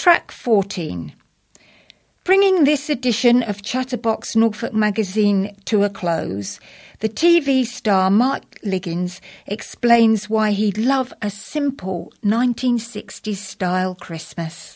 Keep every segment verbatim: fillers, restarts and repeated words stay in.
Track fourteen. Bringing this edition of Chatterbox Norfolk magazine to a close, the T V star Mark Liggins explains why he'd love a simple nineteen sixties style Christmas.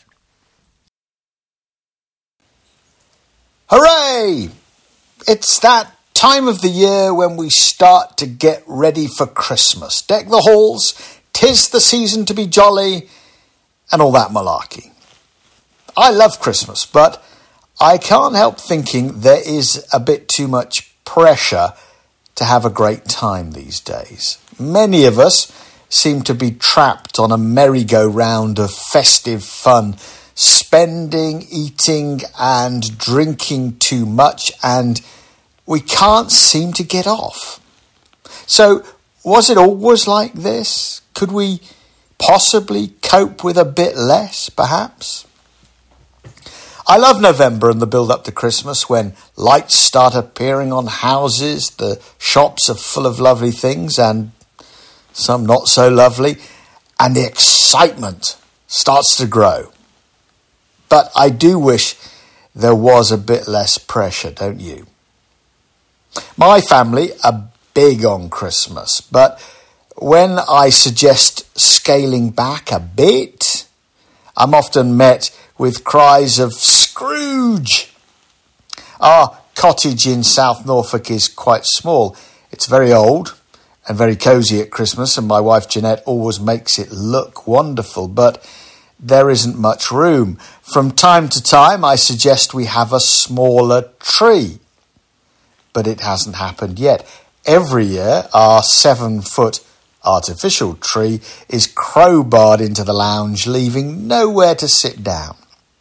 Hooray! It's that time of the year when we start to get ready for Christmas. Deck the halls, 'tis the season to be jolly, and all that malarkey. I love Christmas, but I can't help thinking there is a bit too much pressure to have a great time these days. Many of us seem to be trapped on a merry-go-round of festive fun, spending, eating and drinking too much, and we can't seem to get off. So, was it always like this? Could we possibly cope with a bit less, perhaps? I love November and the build-up to Christmas when lights start appearing on houses, the shops are full of lovely things and some not so lovely, and the excitement starts to grow. But I do wish there was a bit less pressure, don't you? My family are big on Christmas, but when I suggest scaling back a bit, I'm often met with cries of Scrooge. Our cottage in South Norfolk is quite small. It's very old and very cosy at Christmas, and my wife Jeanette always makes it look wonderful, but there isn't much room. From time to time, I suggest we have a smaller tree, but it hasn't happened yet. Every year, our seven-foot artificial tree is crowbarred into the lounge, leaving nowhere to sit down.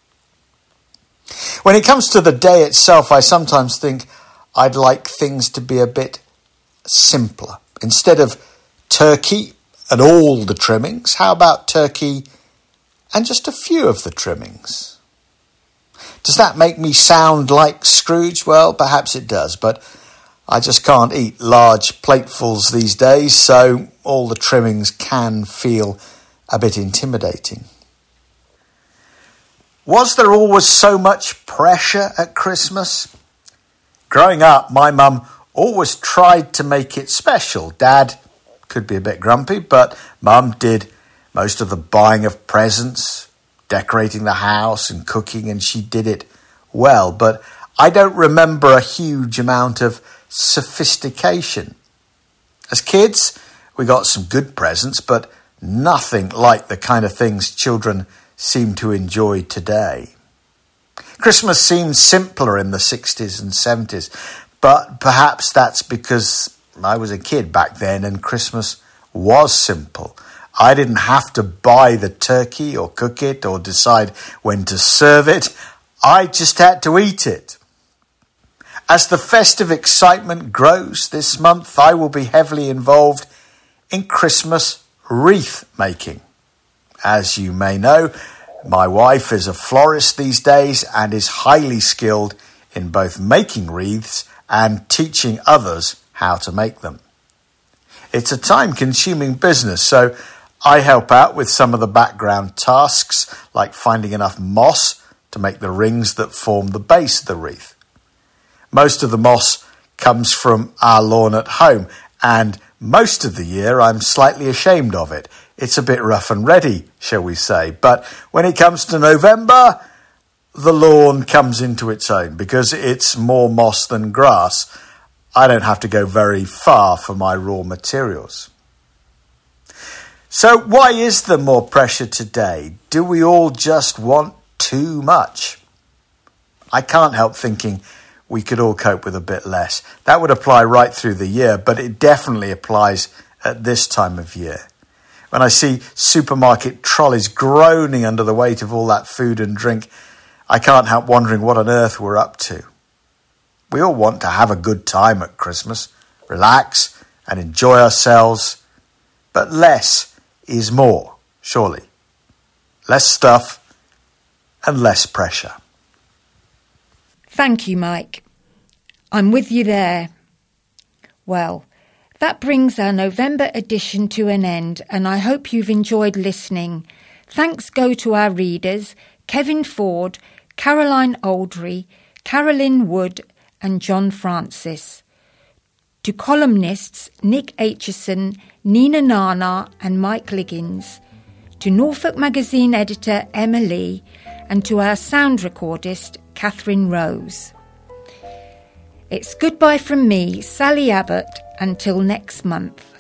When it comes to the day itself, I sometimes think I'd like things to be a bit simpler. Instead of turkey and all the trimmings, how about turkey and just a few of the trimmings? Does that make me sound like Scrooge? Well, perhaps it does, but I just can't eat large platefuls these days, so all the trimmings can feel a bit intimidating. Was there always so much pressure at Christmas? Growing up, my mum always tried to make it special. Dad could be a bit grumpy, but Mum did most of the buying of presents, decorating the house and cooking, and she did it well. But I don't remember a huge amount of sophistication. As kids, we got some good presents, but nothing like the kind of things children seem to enjoy today. Christmas seemed simpler in the sixties and seventies, but perhaps that's because I was a kid back then and Christmas was simple. I didn't have to buy the turkey or cook it or decide when to serve it. I just had to eat it. As the festive excitement grows this month, I will be heavily involved in Christmas wreath making. As you may know, my wife is a florist these days and is highly skilled in both making wreaths and teaching others how to make them. It's a time-consuming business, so I help out with some of the background tasks, like finding enough moss to make the rings that form the base of the wreath. Most of the moss comes from our lawn at home, and most of the year I'm slightly ashamed of it. It's a bit rough and ready, shall we say. But when it comes to November, the lawn comes into its own because it's more moss than grass. I don't have to go very far for my raw materials. So why is there more pressure today? Do we all just want too much? I can't help thinking we could all cope with a bit less. That would apply right through the year, but it definitely applies at this time of year. When I see supermarket trolleys groaning under the weight of all that food and drink, I can't help wondering what on earth we're up to. We all want to have a good time at Christmas, relax and enjoy ourselves, but less is more, surely. Less stuff and less pressure. Thank you, Mike. I'm with you there. Well, that brings our November edition to an end, and I hope you've enjoyed listening. Thanks go to our readers, Kevin Ford, Caroline Aldry, Carolyn Wood and John Francis. To columnists Nick Aitchison, Nina Nana and Mike Liggins. To Norfolk Magazine editor Emma Lee, and to our sound recordist Catherine Rose. It's goodbye from me, Sally Abbott, until next month.